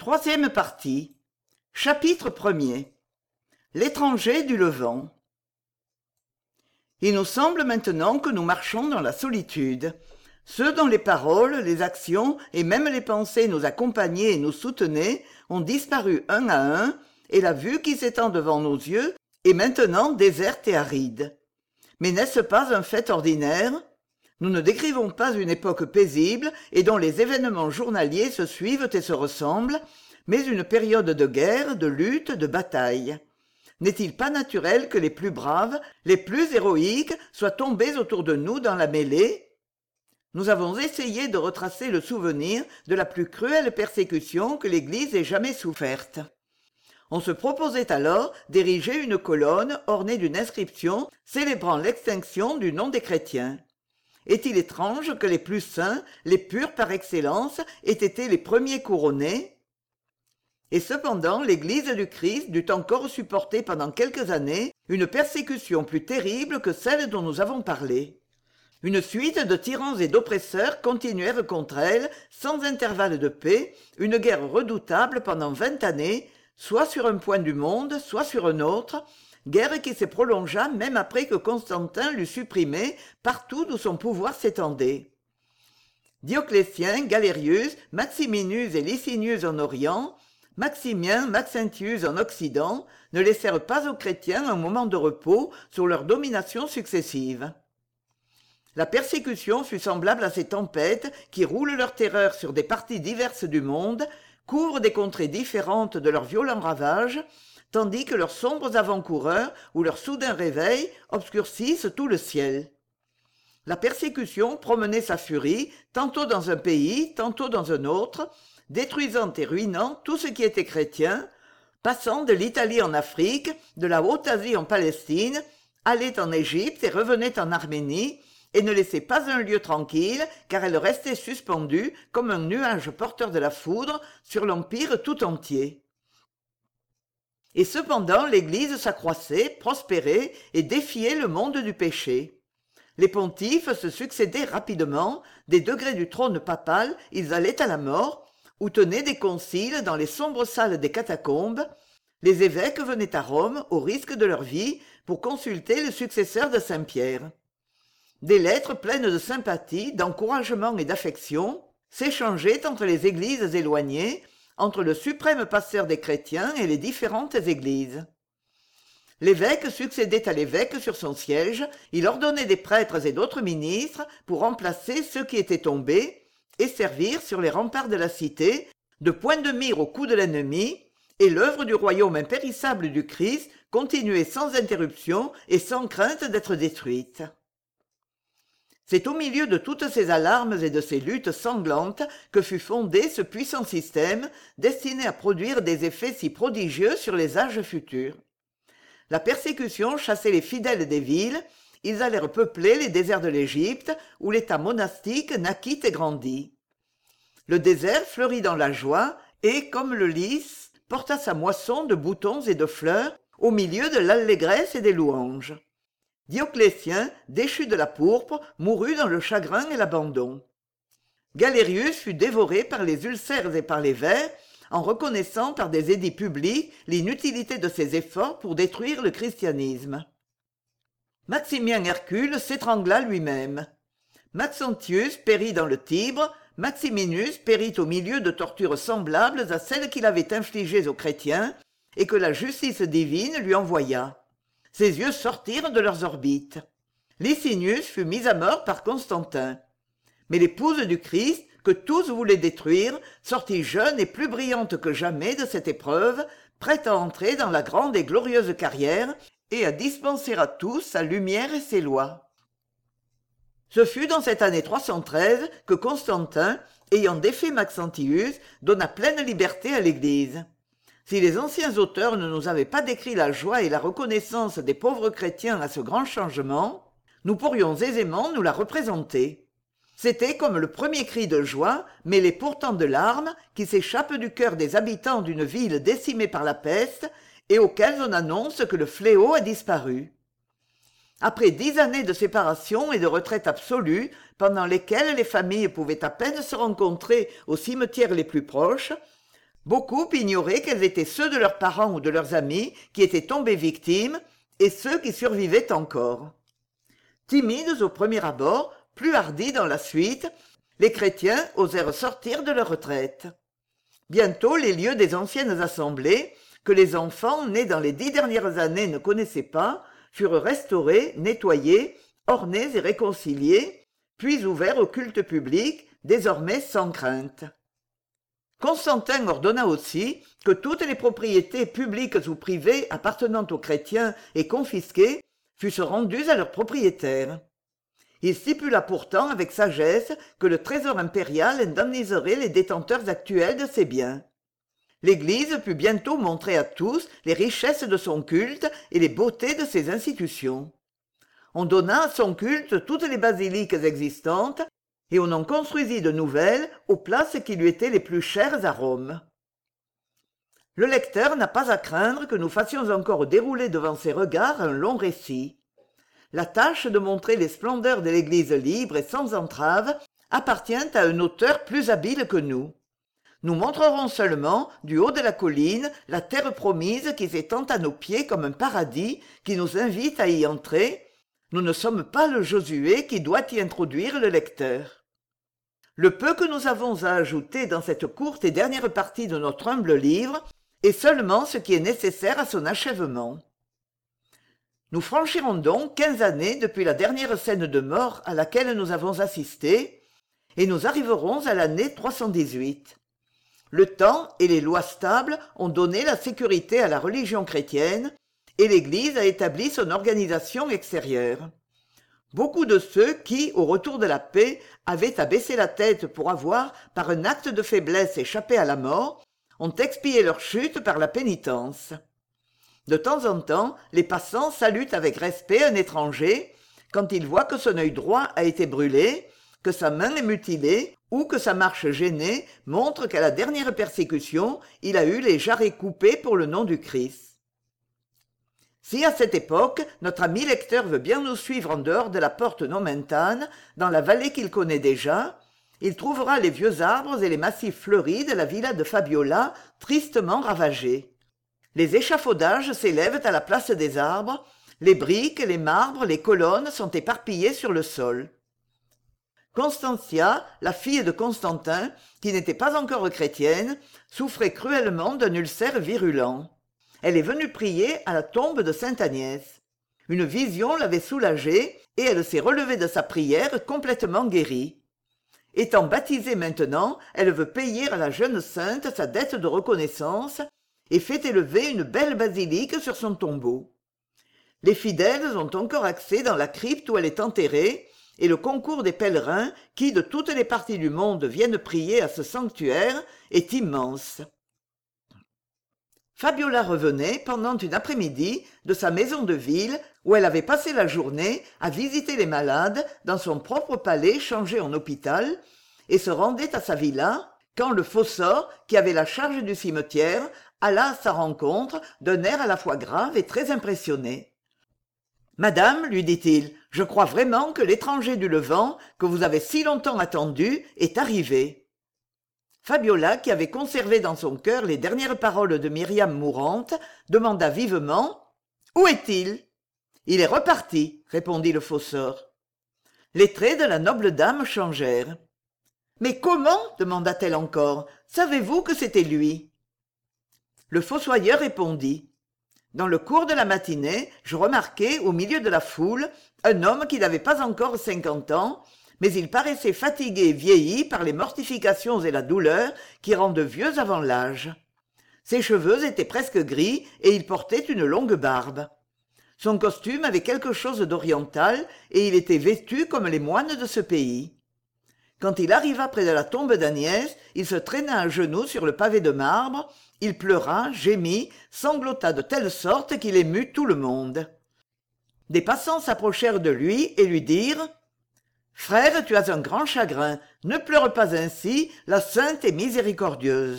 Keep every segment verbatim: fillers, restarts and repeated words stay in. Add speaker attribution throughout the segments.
Speaker 1: Troisième partie. Chapitre premier. L'étranger du Levant. Il nous semble maintenant que nous marchons dans la solitude. Ceux dont les paroles, les actions et même les pensées nous accompagnaient et nous soutenaient ont disparu un à un, et la vue qui s'étend devant nos yeux est maintenant déserte et aride. Mais n'est-ce pas un fait ordinaire ? Nous ne décrivons pas une époque paisible et dont les événements journaliers se suivent et se ressemblent, mais une période de guerre, de lutte, de bataille. N'est-il pas naturel que les plus braves, les plus héroïques, soient tombés autour de nous dans la mêlée ? Nous avons essayé de retracer le souvenir de la plus cruelle persécution que l'Église ait jamais soufferte. On se proposait alors d'ériger une colonne ornée d'une inscription célébrant l'extinction du nom des chrétiens. Est-il étrange que les plus saints, les purs par excellence, aient été les premiers couronnés ? Et cependant, l'Église du Christ dut encore supporter pendant quelques années une persécution plus terrible que celle dont nous avons parlé. Une suite de tyrans et d'oppresseurs continuèrent contre elle, sans intervalle de paix, une guerre redoutable pendant vingt années, soit sur un point du monde, soit sur un autre, guerre qui se prolongea même après que Constantin l'eut supprimée partout d'où son pouvoir s'étendait. Dioclétien, Galérius, Maximinus et Licinius en Orient, Maximien, Maxentius en Occident, ne laissèrent pas aux chrétiens un moment de repos sur leurs dominations successives. La persécution fut semblable à ces tempêtes qui roulent leur terreur sur des parties diverses du monde, couvrent des contrées différentes de leurs violents ravages, tandis que leurs sombres avant-coureurs ou leurs soudains réveils obscurcissent tout le ciel. La persécution promenait sa furie tantôt dans un pays, tantôt dans un autre, détruisant et ruinant tout ce qui était chrétien, passant de l'Italie en Afrique, de la Haute-Asie en Palestine, allait en Égypte et revenait en Arménie, et ne laissait pas un lieu tranquille, car elle restait suspendue comme un nuage porteur de la foudre sur l'empire tout entier. Et cependant l'Église s'accroissait, prospérait et défiait le monde du péché. Les pontifes se succédaient rapidement, des degrés du trône papal ils allaient à la mort, ou tenaient des conciles dans les sombres salles des catacombes. Les évêques venaient à Rome au risque de leur vie pour consulter le successeur de Saint-Pierre. Des lettres pleines de sympathie, d'encouragement et d'affection s'échangeaient entre les églises éloignées, entre le suprême pasteur des chrétiens et les différentes églises. L'évêque succédait à l'évêque sur son siège, il ordonnait des prêtres et d'autres ministres pour remplacer ceux qui étaient tombés et servir sur les remparts de la cité, de point de mire au coup de l'ennemi, et l'œuvre du royaume impérissable du Christ continuait sans interruption et sans crainte d'être détruite. C'est au milieu de toutes ces alarmes et de ces luttes sanglantes que fut fondé ce puissant système destiné à produire des effets si prodigieux sur les âges futurs. La persécution chassait les fidèles des villes, ils allèrent peupler les déserts de l'Égypte, où l'état monastique naquit et grandit. Le désert fleurit dans la joie et, comme le lys, porta sa moisson de boutons et de fleurs au milieu de l'allégresse et des louanges. Dioclétien, déchu de la pourpre, mourut dans le chagrin et l'abandon. Galérius fut dévoré par les ulcères et par les vers, en reconnaissant par des édits publics l'inutilité de ses efforts pour détruire le christianisme. Maximien Hercule s'étrangla lui-même. Maxentius périt dans le Tibre, Maximinus périt au milieu de tortures semblables à celles qu'il avait infligées aux chrétiens et que la justice divine lui envoya. Ses yeux sortirent de leurs orbites. Licinius fut mis à mort par Constantin. Mais l'épouse du Christ, que tous voulaient détruire, sortit jeune et plus brillante que jamais de cette épreuve, prête à entrer dans la grande et glorieuse carrière et à dispenser à tous sa lumière et ses lois. Ce fut dans cette année trois cent treize que Constantin, ayant défait Maxentius, donna pleine liberté à l'Église. Si les anciens auteurs ne nous avaient pas décrit la joie et la reconnaissance des pauvres chrétiens à ce grand changement, nous pourrions aisément nous la représenter. C'était comme le premier cri de joie, mêlé pourtant de larmes, qui s'échappe du cœur des habitants d'une ville décimée par la peste et auxquels on annonce que le fléau a disparu. Après dix années de séparation et de retraite absolue, pendant lesquelles les familles pouvaient à peine se rencontrer aux cimetières les plus proches, Beaucoup ignoraient quels étaient ceux de leurs parents ou de leurs amis qui étaient tombés victimes et ceux qui survivaient encore. Timides au premier abord, plus hardis dans la suite, les chrétiens osèrent sortir de leur retraite. Bientôt les lieux des anciennes assemblées, que les enfants nés dans les dix dernières années ne connaissaient pas, furent restaurés, nettoyés, ornés et réconciliés, puis ouverts au culte public, désormais sans crainte. Constantin ordonna aussi que toutes les propriétés publiques ou privées appartenant aux chrétiens et confisquées fussent rendues à leurs propriétaires. Il stipula pourtant avec sagesse que le trésor impérial indemniserait les détenteurs actuels de ces biens. L'Église put bientôt montrer à tous les richesses de son culte et les beautés de ses institutions. On donna à son culte toutes les basiliques existantes et on en construisit de nouvelles aux places qui lui étaient les plus chères à Rome. Le lecteur n'a pas à craindre que nous fassions encore dérouler devant ses regards un long récit. La tâche de montrer les splendeurs de l'Église libre et sans entrave appartient à un auteur plus habile que nous. Nous montrerons seulement, du haut de la colline, la terre promise qui s'étend à nos pieds comme un paradis qui nous invite à y entrer. Nous ne sommes pas le Josué qui doit y introduire le lecteur. Le peu que nous avons à ajouter dans cette courte et dernière partie de notre humble livre est seulement ce qui est nécessaire à son achèvement. Nous franchirons donc quinze années depuis la dernière scène de mort à laquelle nous avons assisté, et nous arriverons à l'année trois cent dix-huit. Le temps et les lois stables ont donné la sécurité à la religion chrétienne, et l'Église a établi son organisation extérieure. Beaucoup de ceux qui, au retour de la paix, avaient à baisser la tête pour avoir, par un acte de faiblesse, échappé à la mort, ont expié leur chute par la pénitence. De temps en temps, les passants saluent avec respect un étranger quand ils voient que son œil droit a été brûlé, que sa main est mutilée ou que sa marche gênée montre qu'à la dernière persécution, il a eu les jarrets coupés pour le nom du Christ. Si à cette époque, notre ami lecteur veut bien nous suivre en dehors de la porte Nomentane, dans la vallée qu'il connaît déjà, il trouvera les vieux arbres et les massifs fleuris de la villa de Fabiola tristement ravagés. Les échafaudages s'élèvent à la place des arbres, les briques, les marbres, les colonnes sont éparpillées sur le sol. Constantia, la fille de Constantin, qui n'était pas encore chrétienne, souffrait cruellement d'un ulcère virulent. Elle est venue prier à la tombe de sainte Agnès. Une vision l'avait soulagée et elle s'est relevée de sa prière complètement guérie. Étant baptisée maintenant, elle veut payer à la jeune sainte sa dette de reconnaissance et fait élever une belle basilique sur son tombeau. Les fidèles ont encore accès dans la crypte où elle est enterrée, et le concours des pèlerins qui, de toutes les parties du monde, viennent prier à ce sanctuaire, est immense. Fabiola revenait, pendant une après-midi, de sa maison de ville, où elle avait passé la journée à visiter les malades dans son propre palais changé en hôpital, et se rendait à sa villa, quand le fossor, qui avait la charge du cimetière, alla à sa rencontre d'un air à la fois grave et très impressionné. « Madame, lui dit-il, je crois vraiment que l'étranger du Levant, que vous avez si longtemps attendu, est arrivé. » Fabiola, qui avait conservé dans son cœur les dernières paroles de Myriam mourante, demanda vivement « Où est-il » ?« Il est reparti, » répondit le fosseur. Les traits de la noble dame changèrent. « Mais comment ?» demanda-t-elle encore. « Savez-vous que c'était lui ?» Le fossoyeur répondit. Dans le cours de la matinée, je remarquai, au milieu de la foule, un homme qui n'avait pas encore cinquante ans, mais il paraissait fatigué et vieilli par les mortifications et la douleur qui rendent vieux avant l'âge. Ses cheveux étaient presque gris et il portait une longue barbe. Son costume avait quelque chose d'oriental et il était vêtu comme les moines de ce pays. Quand il arriva près de la tombe d'Agnès, il se traîna à genoux sur le pavé de marbre, il pleura, gémit, sanglota de telle sorte qu'il émut tout le monde. Des passants s'approchèrent de lui et lui dirent « Frère, tu as un grand chagrin, ne pleure pas ainsi, la sainte est miséricordieuse. »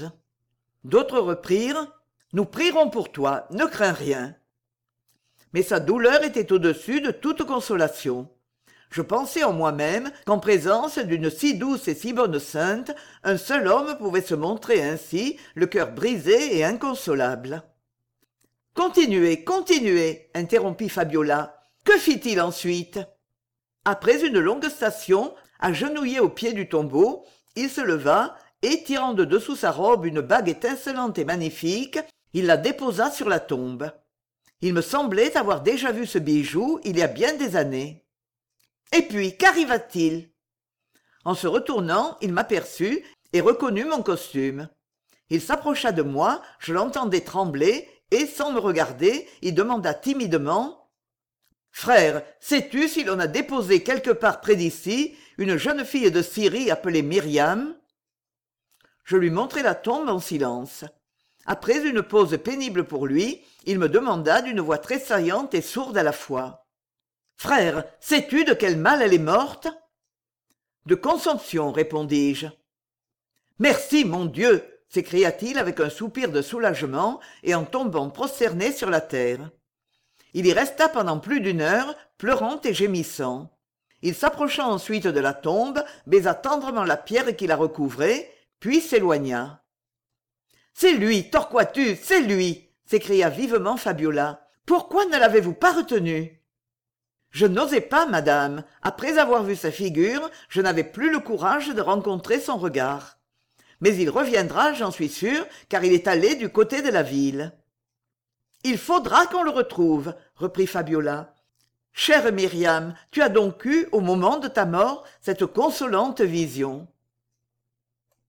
Speaker 1: D'autres reprirent « Nous prierons pour toi, ne crains rien. » Mais sa douleur était au-dessus de toute consolation. Je pensais en moi-même qu'en présence d'une si douce et si bonne sainte, un seul homme pouvait se montrer ainsi, le cœur brisé et inconsolable. « Continuez, continuez !» interrompit Fabiola. « Que fit-il ensuite ?» Après une longue station, agenouillé au pied du tombeau, il se leva et, tirant de dessous sa robe une bague étincelante et magnifique, il la déposa sur la tombe. Il me semblait avoir déjà vu ce bijou il y a bien des années. Et puis, qu'arriva-t-il ? En se retournant, il m'aperçut et reconnut mon costume. Il s'approcha de moi, je l'entendais trembler, et, sans me regarder, il demanda timidement « Frère, sais-tu si l'on a déposé quelque part près d'ici une jeune fille de Syrie appelée Myriam ?» Je lui montrai la tombe en silence. Après une pause pénible pour lui, il me demanda d'une voix tressaillante et sourde à la fois. « Frère, sais-tu de quel mal elle est morte ?»« De consomption, répondis-je. »« Merci, mon Dieu !» s'écria-t-il avec un soupir de soulagement et en tombant prosterné sur la terre. Il y resta pendant plus d'une heure, pleurant et gémissant. Il s'approcha ensuite de la tombe, baisa tendrement la pierre qui la recouvrait, puis s'éloigna. « C'est lui, Torquatus, c'est lui !» s'écria vivement Fabiola. « Pourquoi ne l'avez-vous pas retenu ?» Je n'osais pas, madame. Après avoir vu sa figure, je n'avais plus le courage de rencontrer son regard. Mais il reviendra, j'en suis sûre, car il est allé du côté de la ville. « Il faudra qu'on le retrouve, » reprit Fabiola. « Chère Myriam, tu as donc eu, au moment de ta mort, cette consolante vision.